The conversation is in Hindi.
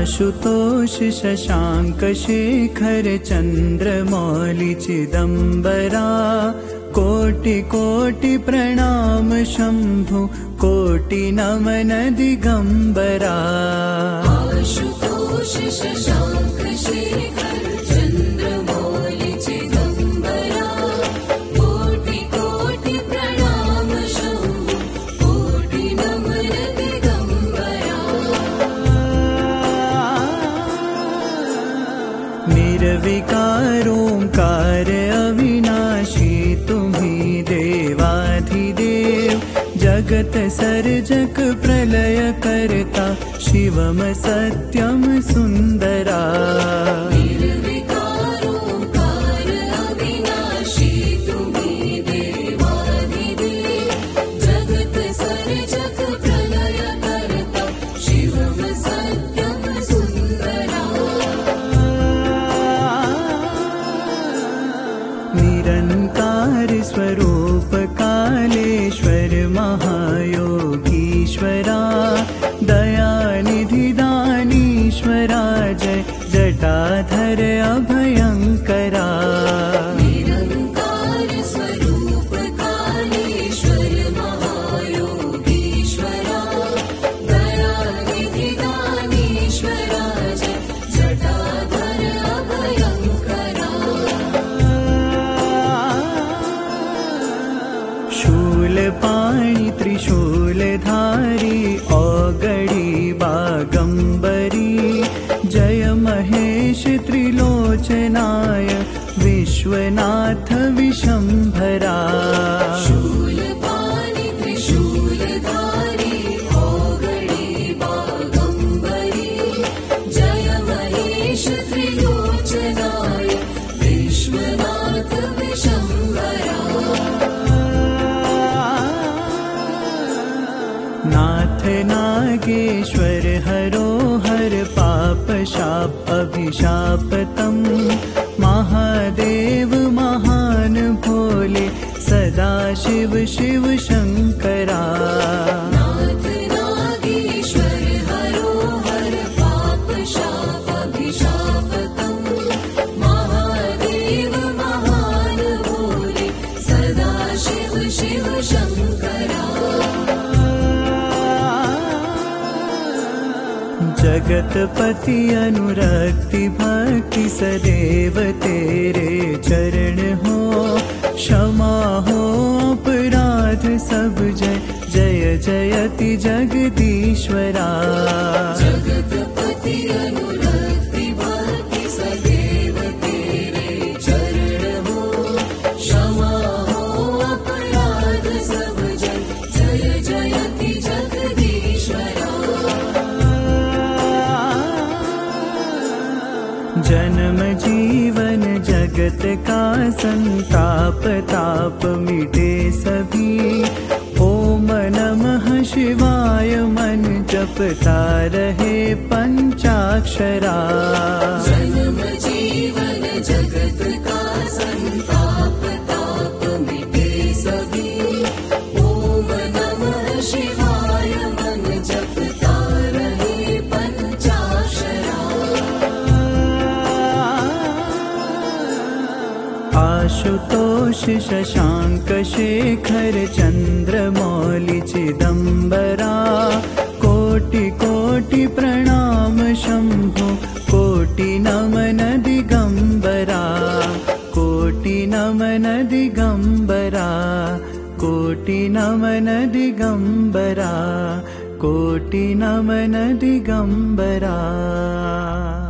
आशुतोष शशांक शेखर चंद्रमौलि चिदंबरा कोटि कोटि प्रणाम शंभु कोटि नमन दिगंबरा। आशुतोष शशांक शेखर चंद्रमौलि चिदंबरा कोटि कोटि प्रणाम शंभु कोटि नमन दिगंबरा। निर्विकार ओंकार अविनाशी तुम्ही देवाधिदेव जगत सर्जक प्रलय करता शिवम सत्यम सुंदरा। निर्विकार ओंकार अविनाशी तुम्ही देवाधिदेव जगत सर्जक प्रलय करता शिवम सत्यम सुंदरा। निरंकार स्वरूप कालेश्वर महायोगीश्वरा दयानिधि दानीश्वरा जय जटाधर अभयंकरा। निरंकार स्वरूप कालेश्वर महायोगीश्वरा दयानिधि दानीश्वरा जय जटाधर अभयंकरा। शूलपाणि त्रिशूलधारी औगडी बागंबरी जय महेश त्रिलोचनाय विश्वनाथ विशंभरा। शूलपाणि त्रिशूलधारी औगडी बागंबरी जय महेश त्रिलोचनाय विश्वनाथ विशंभरा। नाथ नागेश्वर हरोहर पाप शाप अभिशापतम महादेव महान भोले सदा शिव शिव शंकरा। नाथ नागेश्वर हरोहर पाप शाप अभिशापतम महादेव महान भोले सदा शिव शिव शंकरा। जगतपति अनुरक्ति भक्ति सदैव तेरे चरण हो क्षमा हो अपराध सब जय जय जयति जगदीश्वरा। जगतपति अनुरक्ति भक्ति सदैव तेरे चरण हो क्षमा हो अपराध सब जय जय जयति जगदीश्वरा। जन्म जीवन जगत का संताप ताप मिटे सभी ओम नमः शिवाय मन जपता रहे पंचाक्षरा। जन्म जीवन जगत का संताप ताप मिटे सभी ओम नमः शिवाय मन जपता रहे पंचाक्षरा। आशुतोष शशांक शेखर चंद्रमौलि चिदंबरा कोटि कोटि प्रणाम शंभु कोटि नमन दिगंबरा। कोटि नमन दिगंबरा कोटि नमन दिगंबरा कोटि नमन दिगंबरा।